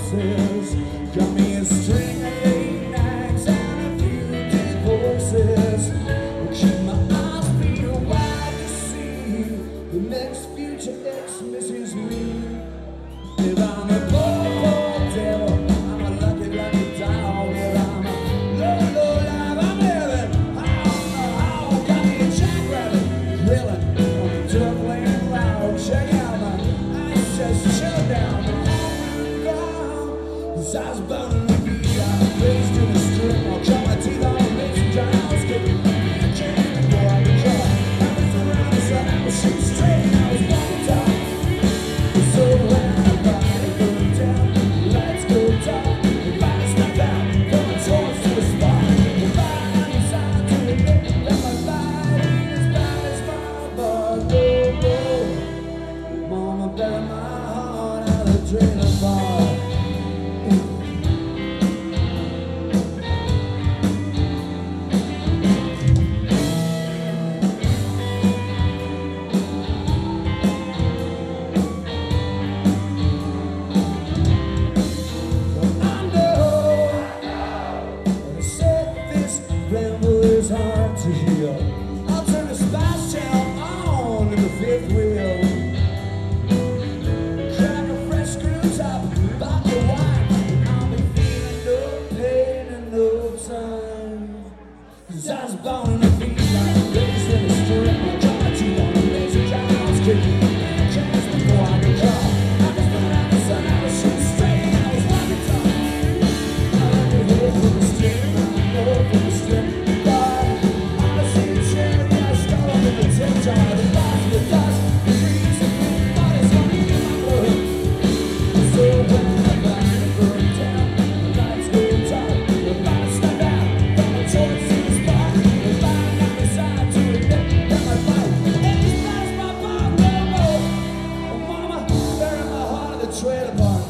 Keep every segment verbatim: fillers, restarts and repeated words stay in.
horses. Got me a string of late nights and a few dead voices. Keep my eyes peeled wide to see the next future ex misses me. If I'm a poor, poor devil, I'm a lucky, lucky dog. If I'm a low, low life I'm living, oh, oh, got me a jackrabbit grilling on a duckling log. Check out my eyes just chill down the home. Cause I was burning the beat, I was raised in the strip. I'll cut my teeth on the mason jar. I was kicking the can before I could crawl. I was around the sun, I was shooting straight, and I was walking top. So when I finally burned down, the lights go dark, the body snapped out, from my toes to the spot. The body decided to admit that my body is bad as my bug. Oh, oh. Mama buried my heart out of the trailer park. Hard to hear. I'll turn the splash channel on in the fifth wheel. Crack a fresh screw top, vodka wine. I'll be feeling no pain and no time. Cause I was born in a beat like raised in a strip. I got my teeth on the laser jar. I was kicking the cans before I could crawl. I was burning out the sun, I was shooting straight, and I was walking tall. I like to hear from the strip, I know from the strip. Trailer park.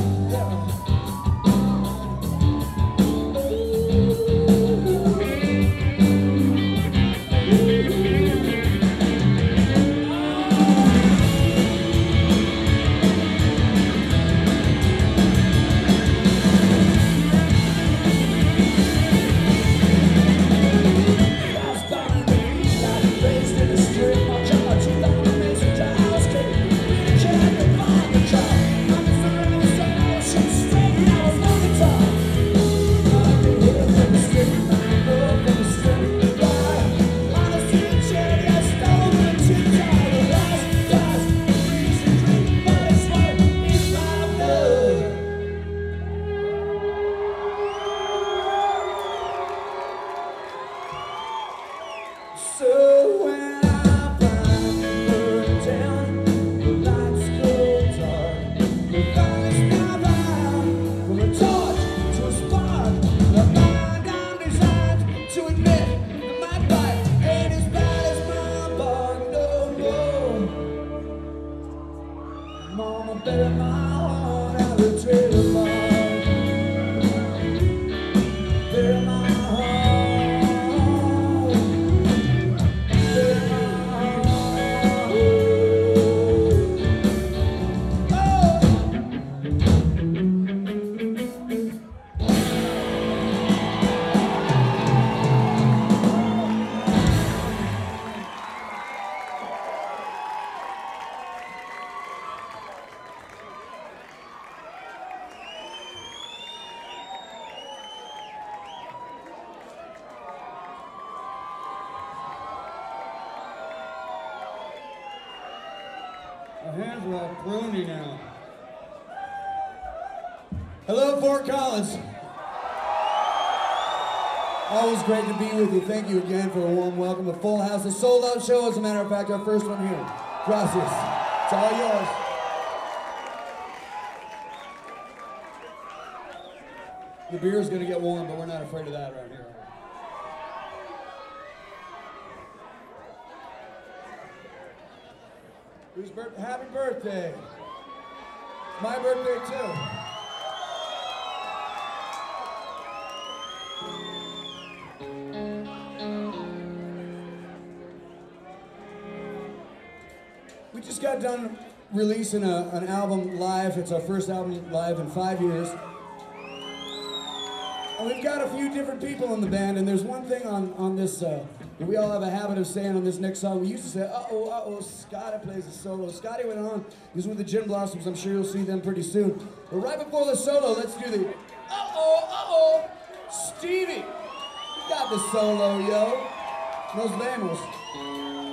So when I finally burn down, the lights go dark, the fire stop out, from a torch to a spark. The mind I'm designed to admit that my bite ain't as bad as my bark no more. Mama buried my heart out of the trailer park. Buried my heart. My hands are all pruny now. Hello, Fort Collins. Always great to be with you. Thank you again for a warm welcome. A full house, a sold out show, as a matter of fact, our first one here. Gracias. It's all yours. The beer's gonna get warm, but we're not afraid of that right here. Whose birthday? Happy birthday. It's my birthday too. We just got done releasing a, an album live. It's our first album live in five years. And we've got a few different people in the band, and there's one thing on, on this, uh, that we all have a habit of saying on this next song. We used to say, uh-oh, uh-oh, Scotty plays a solo. Scotty went on, he was with the Gin Blossoms. I'm sure you'll see them pretty soon. But right before the solo, let's do the uh-oh, uh-oh, Stevie. You got the solo, yo. Nos vemos.